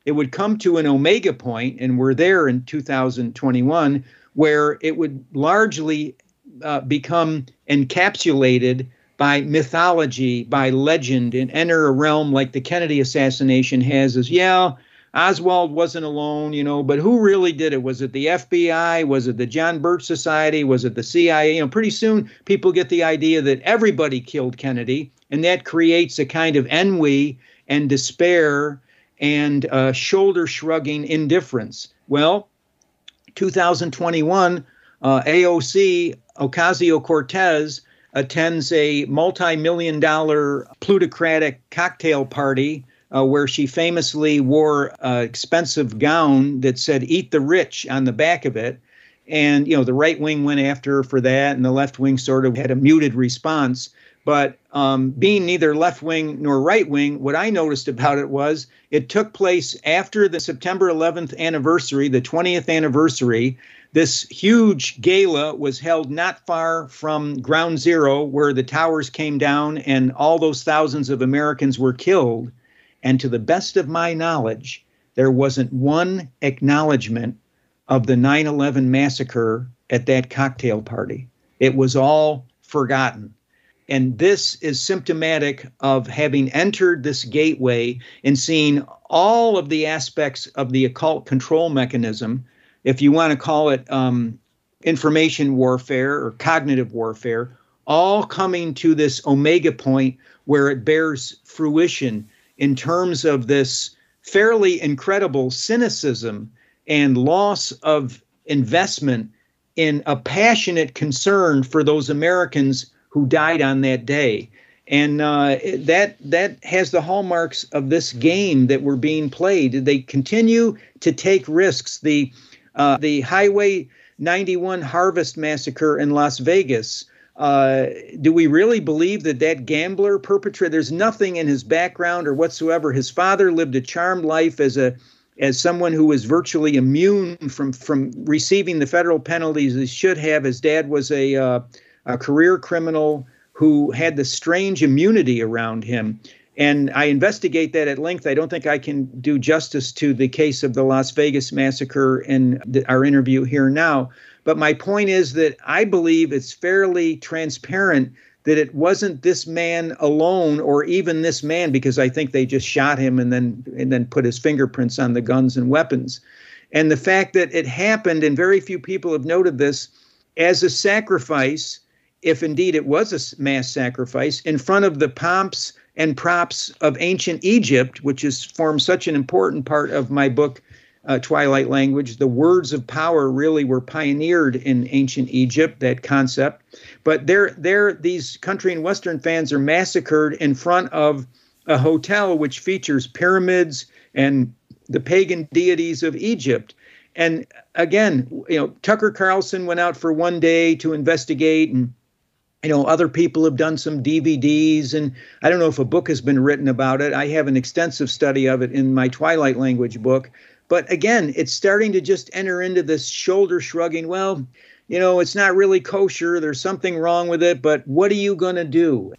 it would come to an omega point, and we're there in two thousand twenty-one, where it would largely uh, become encapsulated by mythology, by legend, and enter a realm like the Kennedy assassination has as, yeah, Oswald wasn't alone, you know, but who really did it? Was it the F B I? Was it the John Birch Society? Was it the C I A? You know, pretty soon people get the idea that everybody killed Kennedy, and that creates a kind of ennui and despair and uh, shoulder-shrugging indifference. Well, two thousand twenty-one, uh, A O C, Ocasio-Cortez, attends a multi-million dollar plutocratic cocktail party uh, where she famously wore an expensive gown that said "Eat the Rich" on the back of it. And, you know, the right wing went after her for that, and the left wing sort of had a muted response. But um, being neither left wing nor right wing, what I noticed about it was it took place after the September eleventh anniversary, the twentieth anniversary. This huge gala was held not far from Ground Zero, where the towers came down and all those thousands of Americans were killed. And to the best of my knowledge, there wasn't one acknowledgement of the nine eleven massacre at that cocktail party. It was all forgotten. And this is symptomatic of having entered this gateway and seen all of the aspects of the occult control mechanism, if you want to call it um, information warfare or cognitive warfare, all coming to this omega point where it bears fruition in terms of this fairly incredible cynicism and loss of investment in a passionate concern for those Americans who died on that day. And uh, that that has the hallmarks of this game that we're being played. They continue to take risks. The uh, the Highway ninety-one Harvest Massacre in Las Vegas. Uh, do we really believe that that gambler perpetrator? There's nothing in his background or whatsoever. His father lived a charmed life as a as someone who was virtually immune from from receiving the federal penalties he should have. His dad was a uh, a career criminal who had this strange immunity around him. And I investigate that at length. I don't think I can do justice to the case of the Las Vegas massacre in the, our interview here now. But my point is that I believe it's fairly transparent that it wasn't this man alone, or even this man, because I think they just shot him and then and then put his fingerprints on the guns and weapons. And the fact that it happened, and very few people have noted this, as a sacrifice, if indeed it was a mass sacrifice, in front of the pomps and props of ancient Egypt, which is forms such an important part of my book, uh, Twilight Language. The words of power really were pioneered in ancient Egypt, that concept. But there, there, these country and Western fans are massacred in front of a hotel which features pyramids and the pagan deities of Egypt. And again, you know, Tucker Carlson went out for one day to investigate, and you know, other people have done some D V Ds, and I don't know if a book has been written about it. I have an extensive study of it in my Twilight Language book. But again, it's starting to just enter into this shoulder shrugging. Well, you know, it's not really kosher. There's something wrong with it, but what are you going to do?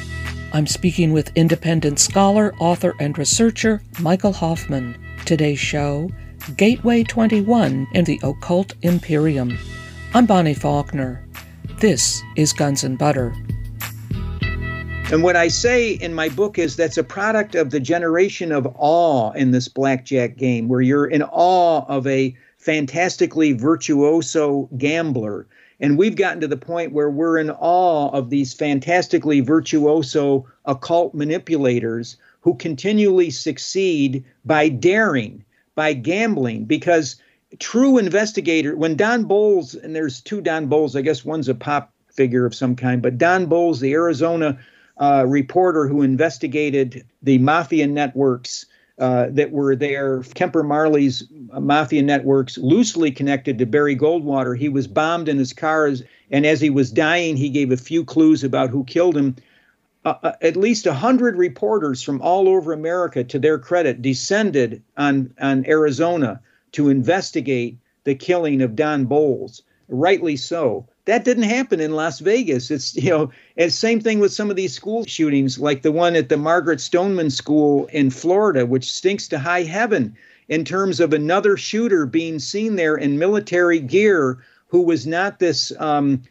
I'm speaking with independent scholar, author, and researcher Michael Hoffman. Today's show, Gateway twenty-one and the Occult Imperium. I'm Bonnie Faulkner. This is Guns and Butter. And what I say in my book is that's a product of the generation of awe in this blackjack game, where you're in awe of a fantastically virtuoso gambler. And we've gotten to the point where we're in awe of these fantastically virtuoso occult manipulators who continually succeed by daring, by gambling, because true investigator, when Don Bolles, and there's two Don Bolles, I guess one's a pop figure of some kind, but Don Bolles, the Arizona uh, reporter who investigated the mafia networks uh, that were there, Kemper Marley's mafia networks, loosely connected to Barry Goldwater. He was bombed in his car, and as he was dying, he gave a few clues about who killed him. Uh, at least one hundred reporters from all over America, to their credit, descended on, on Arizona to investigate the killing of Don Bolles, rightly so. That didn't happen in Las Vegas. It's, you know, and same thing with some of these school shootings, like the one at the Margaret Stoneman School in Florida, which stinks to high heaven. in terms of another shooter being seen there in military gear who was not this um,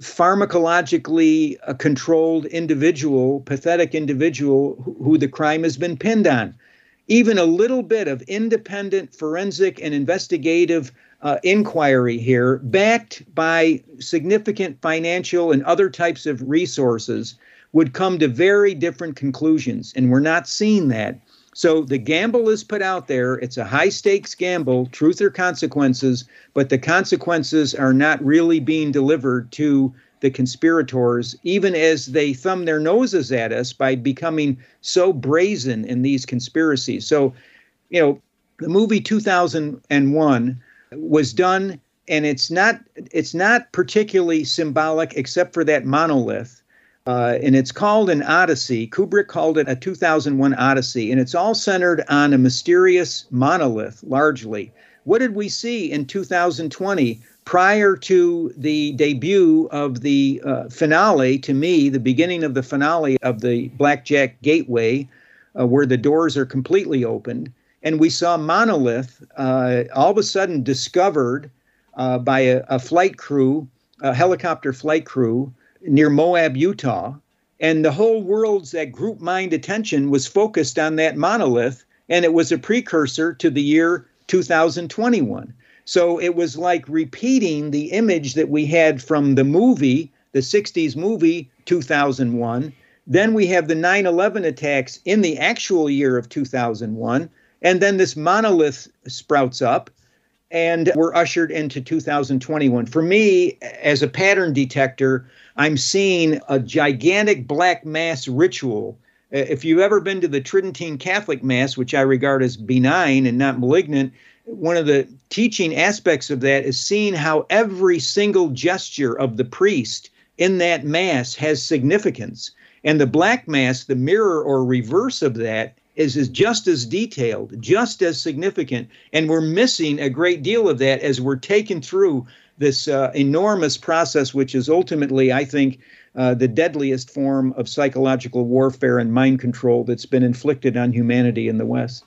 pharmacologically uh, controlled individual, pathetic individual who, who the crime has been pinned on. Even a little bit of independent forensic and investigative uh, inquiry here, backed by significant financial and other types of resources, would come to very different conclusions. And we're not seeing that. So the gamble is put out there. It's a high stakes gamble, truth or consequences, but the consequences are not really being delivered to the conspirators, even as they thumb their noses at us by becoming so brazen in these conspiracies. So, you know, the movie two thousand one was done, and it's not it's not particularly symbolic except for that monolith. Uh, and it's called an Odyssey. Kubrick called it a two thousand one Odyssey, and it's all centered on a mysterious monolith, largely. What did we see in two thousand twenty prior to the debut of the uh, finale, to me, the beginning of the finale of the Blackjack Gateway, uh, where the doors are completely opened? And we saw Monolith uh, all of a sudden discovered uh, by a, a flight crew, a helicopter flight crew, near Moab, Utah, and the whole world's that group mind attention was focused on that monolith, and it was a precursor to the year two thousand twenty-one. So it was like repeating the image that we had from the movie, the sixties movie two thousand one. Then we have the nine eleven attacks in the actual year of two thousand one, and then this monolith sprouts up, and we're ushered into two thousand twenty-one. For me, as a pattern detector, I'm seeing a gigantic black mass ritual. If you've ever been to the Tridentine Catholic Mass, which I regard as benign and not malignant, one of the teaching aspects of that is seeing how every single gesture of the priest in that Mass has significance. And the Black Mass, the mirror or reverse of that, is, is just as detailed, just as significant. And we're missing a great deal of that as we're taken through this uh, enormous process, which is ultimately, I think, uh, the deadliest form of psychological warfare and mind control that's been inflicted on humanity in the West.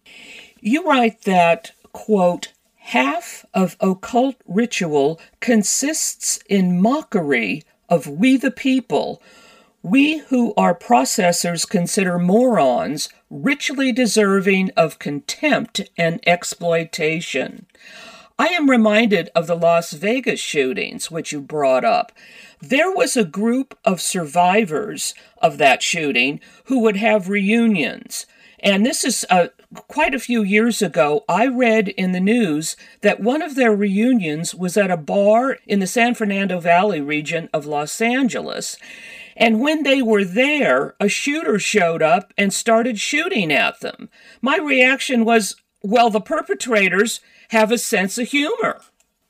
You write that, quote, half of occult ritual consists in mockery of we the people, we who our processors consider morons, richly deserving of contempt and exploitation. I am reminded of the Las Vegas shootings, which you brought up. There was a group of survivors of that shooting who would have reunions. And this is uh, quite a few years ago. I read in the news that one of their reunions was at a bar in the San Fernando Valley region of Los Angeles. And when they were there, a shooter showed up and started shooting at them. My reaction was, well, the perpetrators have a sense of humor.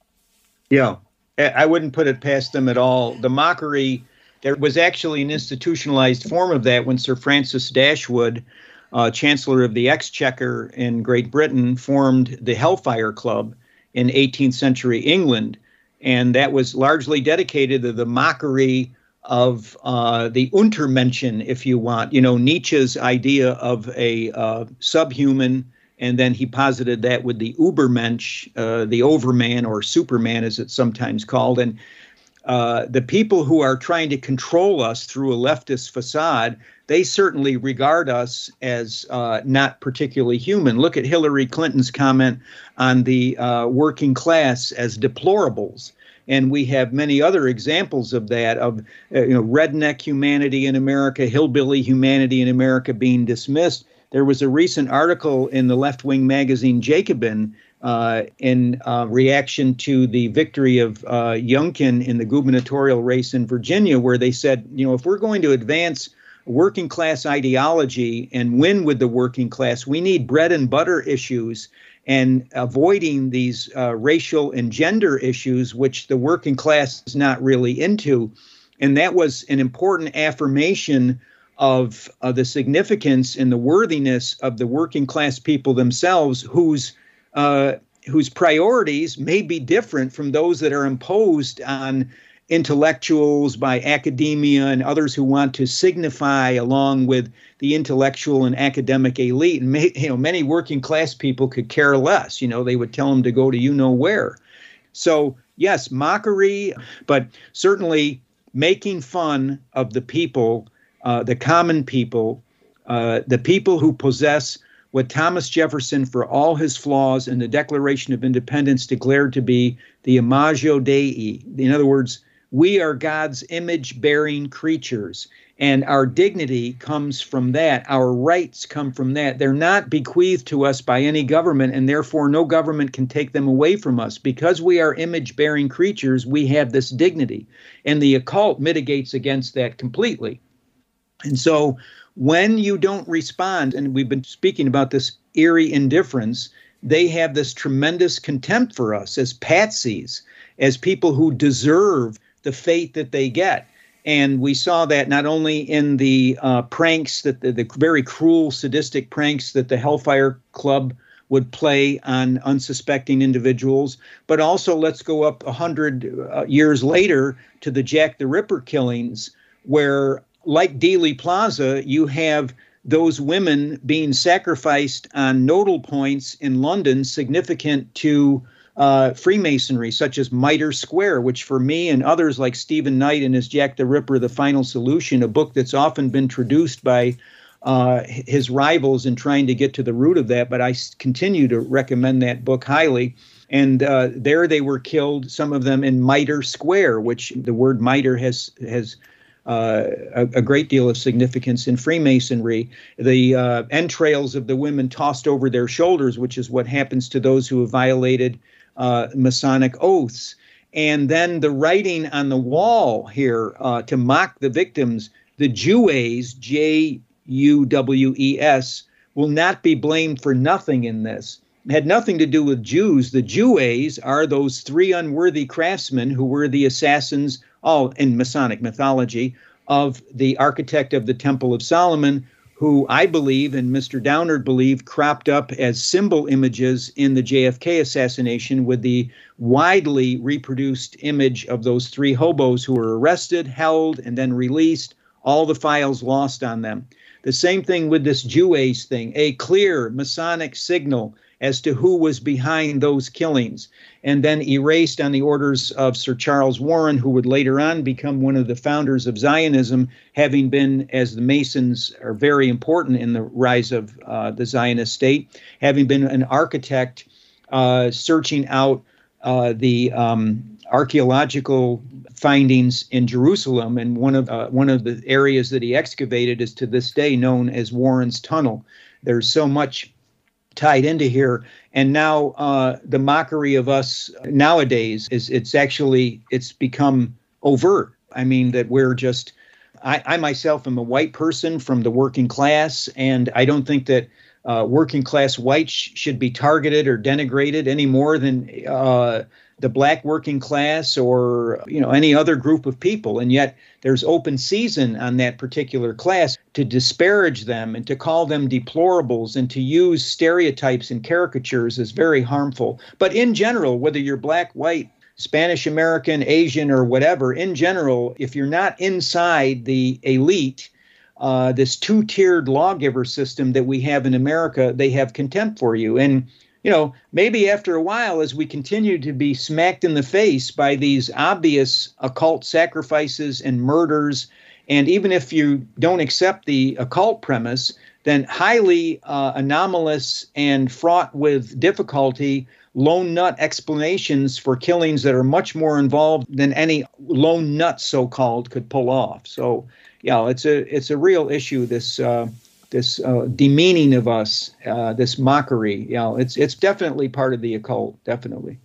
Yeah, I wouldn't put it past them at all. The mockery, there was actually an institutionalized form of that when Sir Francis Dashwood, uh, Chancellor of the Exchequer in Great Britain, formed the Hellfire Club in eighteenth century England. And that was largely dedicated to the mockery of uh, the Untermenschen, if you want, you know, Nietzsche's idea of a uh, subhuman. And then he posited that with the Übermensch, uh, the overman or Superman, as it's sometimes called. And uh, the people who are trying to control us through a leftist facade, they certainly regard us as uh, not particularly human. Look at Hillary Clinton's comment on the uh, working class as deplorables. And we have many other examples of that, of uh, you know, redneck humanity in America, hillbilly humanity in America being dismissed. There was a recent article in the left-wing magazine Jacobin uh, in uh, reaction to the victory of uh, Youngkin in the gubernatorial race in Virginia, where they said, you know, if we're going to advance working class ideology and win with the working class, we need bread and butter issues and avoiding these uh, racial and gender issues, which the working class is not really into. And that was an important affirmation of uh, the significance and the worthiness of the working class people themselves, whose uh, whose priorities may be different from those that are imposed on intellectuals, by academia, and others who want to signify along with the intellectual and academic elite. And may, you know, many working class people could care less. You know, they would tell them to go to you know where. So yes, mockery, but certainly making fun of the people, uh, the common people, uh, the people who possess what Thomas Jefferson, for all his flaws in the Declaration of Independence, declared to be the imago Dei. In other words, we are God's image-bearing creatures, and our dignity comes from that. Our rights come from that. They're not bequeathed to us by any government, and therefore no government can take them away from us. Because we are image-bearing creatures, we have this dignity, and the occult mitigates against that completely. And so when you don't respond, and we've been speaking about this eerie indifference, they have this tremendous contempt for us as patsies, as people who deserve the fate that they get. And we saw that not only in the uh, pranks, that the, the very cruel, sadistic pranks that the Hellfire Club would play on unsuspecting individuals, but also let's go up a hundred uh, years later to the Jack the Ripper killings, where, like Dealey Plaza, you have those women being sacrificed on nodal points in London significant to Uh, Freemasonry, such as Mitre Square, which for me and others like Stephen Knight in his Jack the Ripper, The Final Solution, a book that's often been traduced by uh, his rivals in trying to get to the root of that, but I continue to recommend that book highly. And uh, there they were killed, some of them in Mitre Square, which the word mitre has has uh, a, a great deal of significance in Freemasonry. The uh, entrails of the women tossed over their shoulders, which is what happens to those who have violated Uh, Masonic oaths. And then the writing on the wall here uh, to mock the victims, the Jewes, J U W E S, will not be blamed for nothing in this. It had nothing to do with Jews. The Jewes are those three unworthy craftsmen who were the assassins, all in Masonic mythology, of the architect of the Temple of Solomon, who I believe, and Mister Downard believed, cropped up as symbol images in the J F K assassination with the widely reproduced image of those three hobos who were arrested, held, and then released, all the files lost on them. The same thing with this Jewes thing, a clear Masonic signal as to who was behind those killings, and then erased on the orders of Sir Charles Warren, who would later on become one of the founders of Zionism, having been, as the Masons are very important in the rise of uh, the Zionist state, having been an architect uh, searching out uh, the um, archaeological findings in Jerusalem. And one of uh, one of the areas that he excavated is to this day known as Warren's Tunnel. There's so much tied into here, and now uh, the mockery of us nowadays is it's actually it's become overt. I mean that we're just I, I myself am a white person from the working class, and I don't think that uh, working class whites sh- should be targeted or denigrated any more than uh, the black working class or you know any other group of people. And yet there's open season on that particular class to disparage them and to call them deplorables and to use stereotypes and caricatures is very harmful. But in general, whether you're black, white, Spanish American, Asian, or whatever, in general, if you're not inside the elite, uh, this two-tiered lawgiver system that we have in America, they have contempt for you. And you know, maybe after a while, as we continue to be smacked in the face by these obvious occult sacrifices and murders, and even if you don't accept the occult premise, then highly uh, anomalous and fraught with difficulty lone nut explanations for killings that are much more involved than any lone nut, so-called, could pull off. So, yeah, it's a it's a real issue, this uh this uh, demeaning of us, uh, this mockery. You know, it's it's definitely part of the occult, definitely.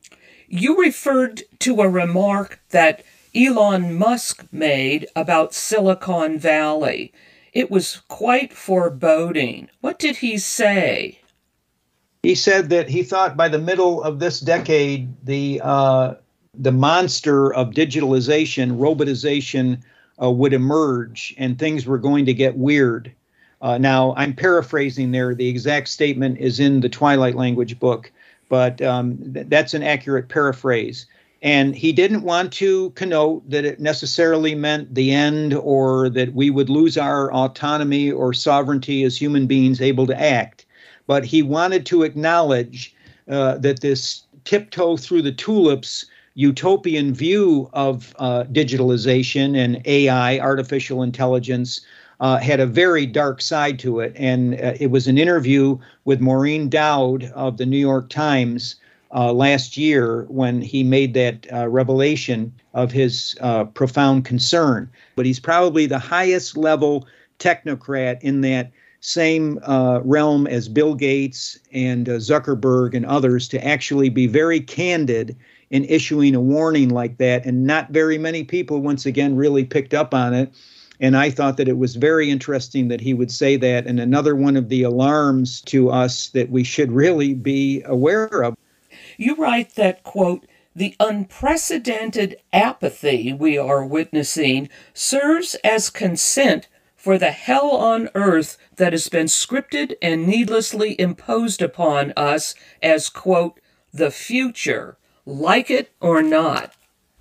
You referred to a remark that Elon Musk made about Silicon Valley. It was quite foreboding. What did he say? He said that he thought by the middle of this decade, the uh, the monster of digitalization, robotization, uh, would emerge, and things were going to get weird. Uh, now, I'm paraphrasing there. The exact statement is in the Twilight Language book, but um, th- that's an accurate paraphrase. And he didn't want to connote that it necessarily meant the end or that we would lose our autonomy or sovereignty as human beings able to act. But he wanted to acknowledge uh, that this tiptoe through the tulips utopian view of uh, digitalization and A I, artificial intelligence, uh, had a very dark side to it. And uh, it was an interview with Maureen Dowd of the New York Times uh, last year when he made that uh, revelation of his uh, profound concern. But he's probably the highest level technocrat in that same uh, realm as Bill Gates and uh, Zuckerberg and others, to actually be very candid in issuing a warning like that. And not very many people, once again, really picked up on it. And I thought that it was very interesting that he would say that. And another one of the alarms to us that we should really be aware of. You write that, quote, the unprecedented apathy we are witnessing serves as consent for the hell on earth that has been scripted and needlessly imposed upon us as, quote, the future, like it or not.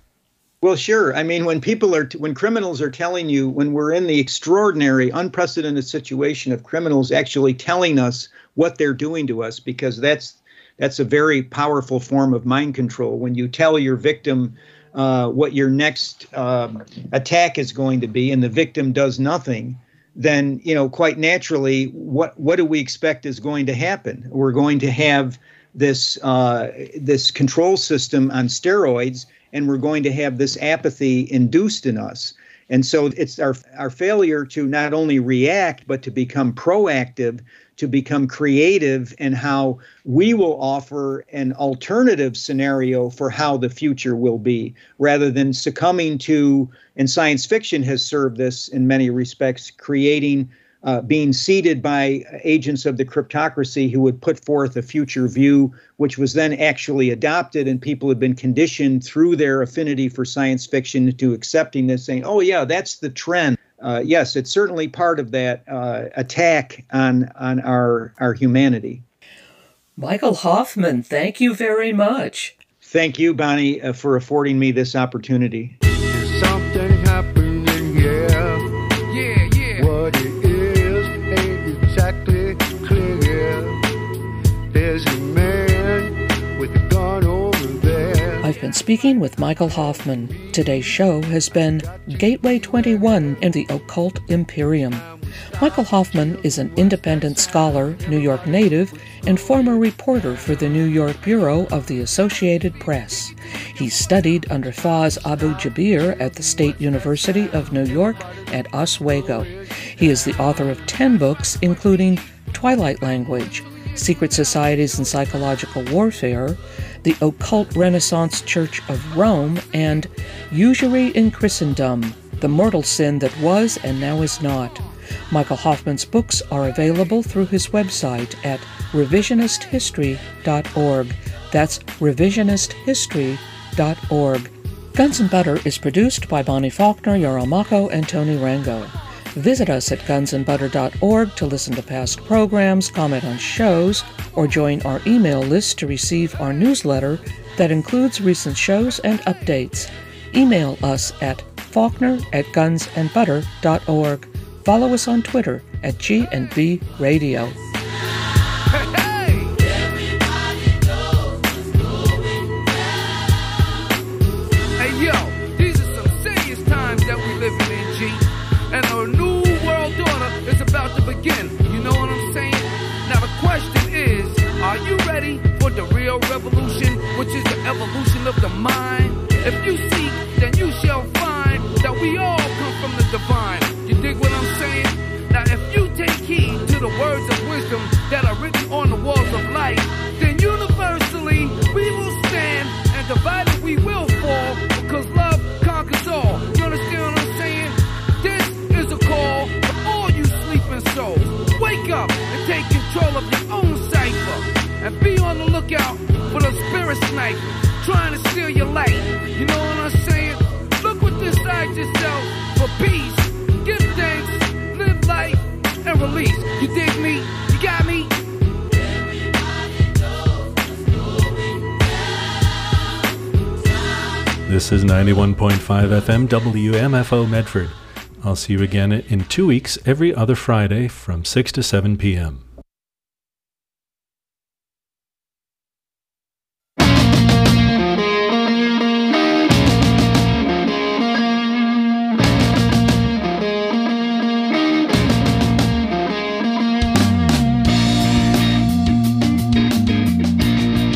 Well, sure. I mean, when people are, when criminals are telling you, when we're in the extraordinary, unprecedented situation of criminals actually telling us what they're doing to us, because that's that's a very powerful form of mind control. When you tell your victim uh, what your next um, attack is going to be, and the victim does nothing, then, you know, quite naturally, what what do we expect is going to happen? We're going to have this uh, this control system on steroids, and we're going to have this apathy induced in us. And so it's our our failure to not only react, but to become proactive, to become creative in how we will offer an alternative scenario for how the future will be, rather than succumbing to, and science fiction has served this in many respects, creating Uh, being seeded by agents of the cryptocracy who would put forth a future view, which was then actually adopted, and people have been conditioned through their affinity for science fiction to accepting this, saying, oh, yeah, that's the trend. Uh, yes, it's certainly part of that uh, attack on, on our, our humanity. Michael Hoffman, thank you very much. Thank you, Bonnie, uh, for affording me this opportunity. There's something happening here. Yeah, yeah. What it exactly clear. There's a man with a gun over there. I've been speaking with Michael Hoffman. Today's show has been Gateway twenty-one and the Occult Imperium. Michael Hoffman is an independent scholar, New York native, and former reporter for the New York Bureau of the Associated Press. He studied under Faz Abu Jabir at the State University of New York at Oswego. He is the author of ten books, including Twilight Language, Secret Societies and Psychological Warfare, The Occult Renaissance Church of Rome, and Usury in Christendom, The Mortal Sin That Was and Now Is Not. Michael Hoffman's books are available through his website at revisionist history dot org. That's revisionist history dot org. Guns and Butter is produced by Bonnie Faulkner, Yarl Mako, and Tony Rango. Visit us at guns and butter dot org to listen to past programs, comment on shows, or join our email list to receive our newsletter that includes recent shows and updates. Email us at faulkner at guns and butter dot org. Follow us on Twitter at G and B Radio. Hey, yo, these are some serious times that we living in, G. And a new world order is about to begin. You know what I'm saying? Now the question is, are you ready for the real revolution, which is the evolution of the mind? If you seek, then you shall find that we all come from the divine. You dig what I'm saying? Now if you take heed to the words of wisdom, This is ninety-one point five F M W M F O Medford. I'll see you again in two weeks every other Friday from six to seven p m